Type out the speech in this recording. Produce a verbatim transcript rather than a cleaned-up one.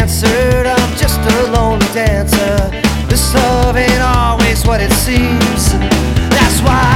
answered, I'm just a lonely dancer. This love ain't always what it seems. That's why